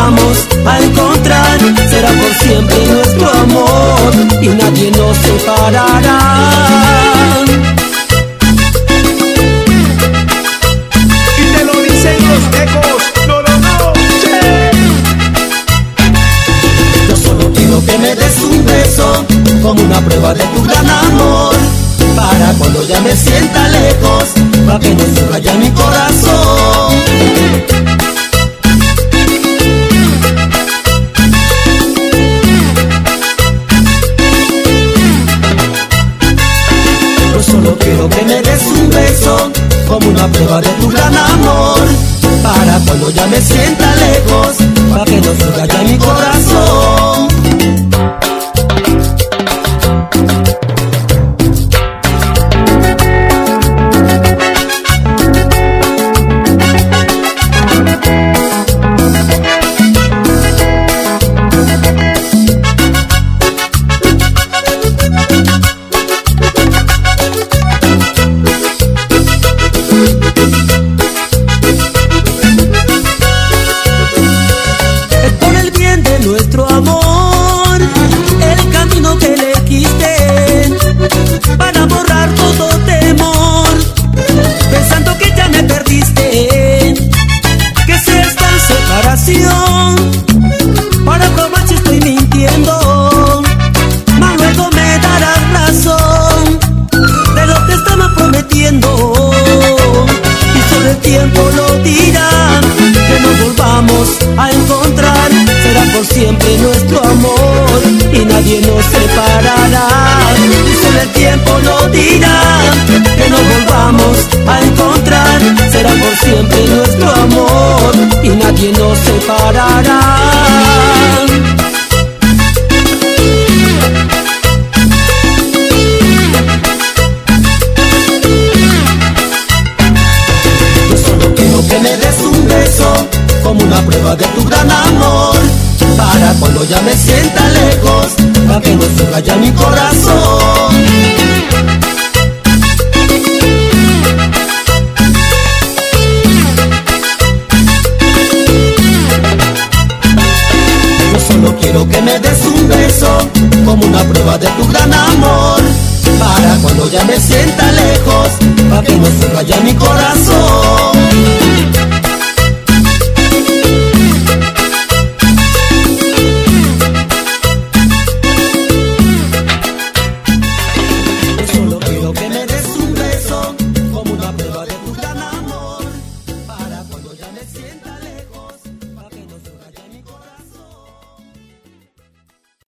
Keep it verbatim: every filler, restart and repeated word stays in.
volvamos a encontrar, será por siempre nuestro amor y nadie nos separará. Y te lo dicen los ecos, no, no, no, che. Yo solo quiero que me des un beso como una prueba de tu gran amor, para cuando ya me sienta lejos, para que no se vaya mi corazón. Yo solo quiero que me des un beso como una prueba de tu gran amor, para cuando ya me sienta lejos, para que no se vaya mi corazón. Nuestro amor, el camino que elegiste para borrar todo temor, pensando que ya me perdiste, que es esta separación, para probar si estoy mintiendo, mas luego me darás razón de lo que estaba prometiendo, y solo el tiempo lo dirá, que nos volvamos a encontrar, será por siempre nuestro amor y nadie nos separará. Y solo el tiempo lo dirá, que nos volvamos a encontrar, será por siempre nuestro amor y nadie nos separará. Yo solo quiero que me des un beso como una prueba de tu gran amor, para cuando ya me sienta lejos, para que no se vaya mi corazón. Yo solo quiero que me des un beso como una prueba de tu gran amor, para cuando ya me sienta lejos, para que no se vaya mi corazón.